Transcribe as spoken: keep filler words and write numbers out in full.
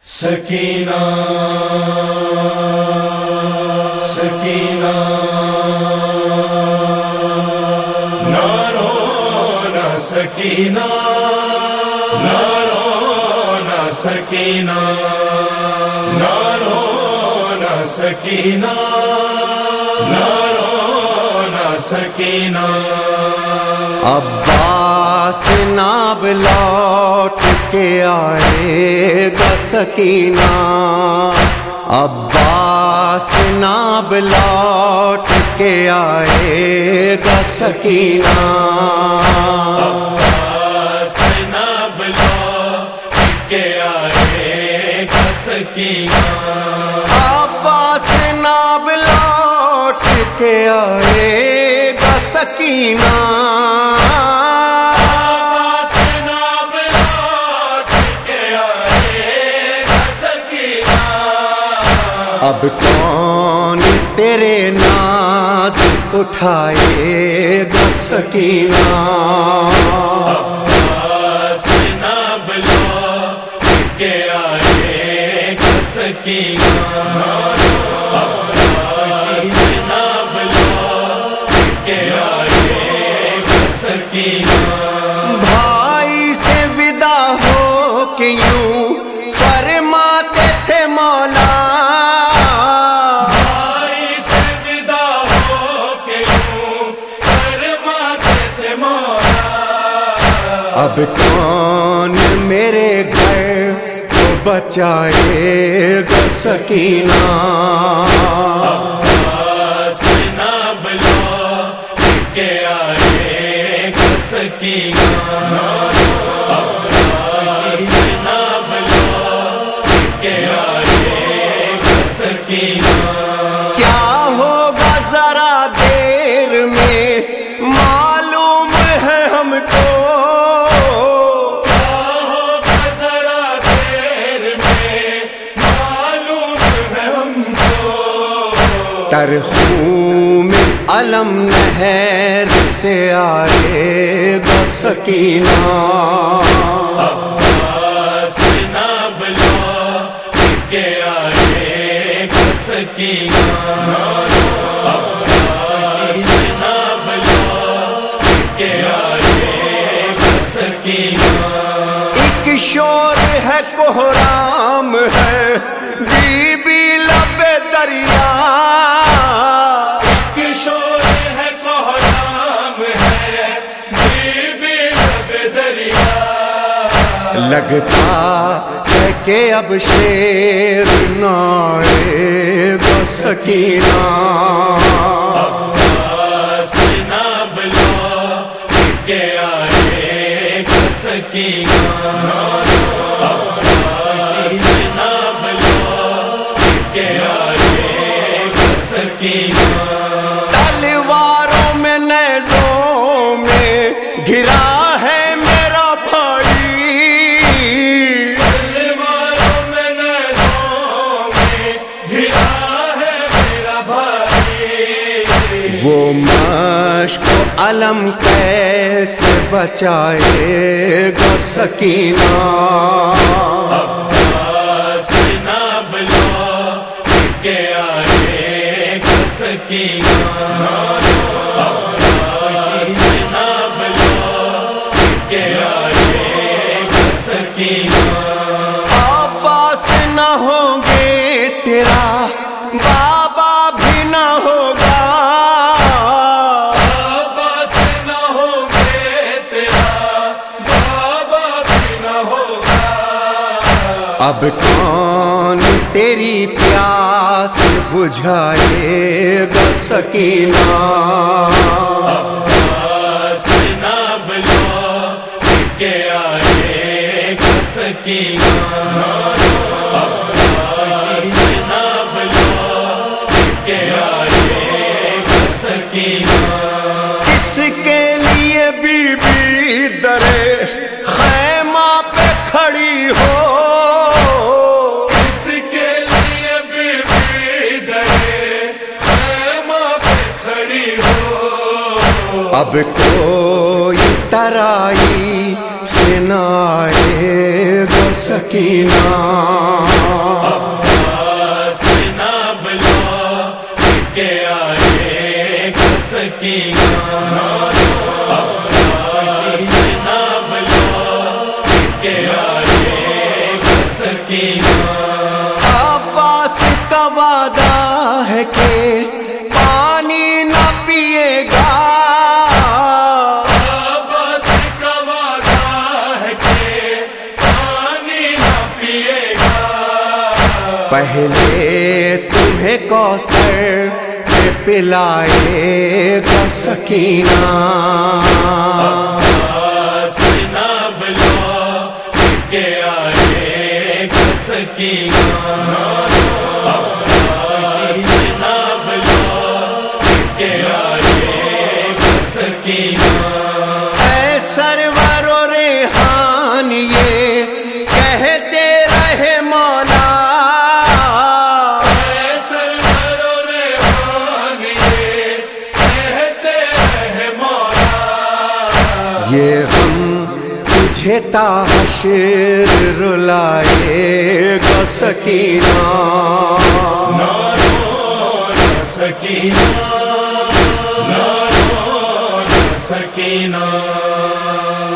سکینہ سکینہ نہ رونا سکینہ نہ رونا سکینہ نہ رونا سکینہ نہ رونا سکینہ عباس ناب لوٹ کے آئے گا سکینہ، عباس ناب لوٹ کے آئے گا سکینہ، عباس ناب لوٹ کے آئے گا سکینہ، عباس ناب لوٹ کے آئے گا سکینہ، اب کون تیرے ناز اٹھائے گا سکینہ، عباس ناب لوٹ کے آئے گا سکینہ، عباس ناب لوٹ کے آئے گا سکینہ، بھائی سے ودا ہو کے یوں فرماتے تھے مولا، اب کون میرے گھر کو بچائے گا سکینہ، عباس ناب لوٹ کے آئے گا سکینہ، عباس ناب لوٹ کے آئے گا سکینہ، کیا ہوگا ذرا دیر میں معلوم ہے ہم کو، تر خون علم نہر سے آئے گا سکینہ، عباس ناب لوٹ کے آئے گا سکینہ، عباس ناب لوٹ کے آئے گا سکینہ، ایک شور ہے کوہرام ہے بی بی لب دریا، لگتا ہے کہ اب شیر نہ آئے گا سکینہ، عباس ناب لوٹ کے آئے گا سکینہ، عباس ناب لوٹ کے آئے گا سکینہ، تلواروں میں نیزوں میں گھرا ہے وہ مشق و علم کیسے بچائے گا سکینہ، عباس ناب لوٹ کے آئے گا سکینہ، عباس ناب لوٹ کے آئے گا سکینہ، عباس نہ ہوں گے تیرا بابا بھی نہ ہوگا، اب کون تیری پیاس بجھائے گا سکینہ، عباس ناب لوٹ کے آئے گا سکینہ، عباس ناب لوٹ کے آئے گا سکینہ، اس کے لیے بی بی درے خیمہ پہ کھڑی ہو، اب کوئی ترائی سے نہ آئے گا سکینہ، سکینہ عباس کا وعدہ ہے کہ پانی نہ پیے گا، عباس کا وعدہ ہے کہ پانی نہ پیے گا، پہلے تمہیں کوثر میں پلائے گا سکینہ، عباس نہ بلا کے آئے گا سکینہ، عباس نہ بلا کے آئے گا سکینہ، اے سرور و ریحان یہ کہتے رہے مولا، اے سرور و ریحان یہ کہتے رہے مولا، یہ ہم تجھے تا حشر رلائے گا سکینہ، نارو سکینہ، نارو سکینہ۔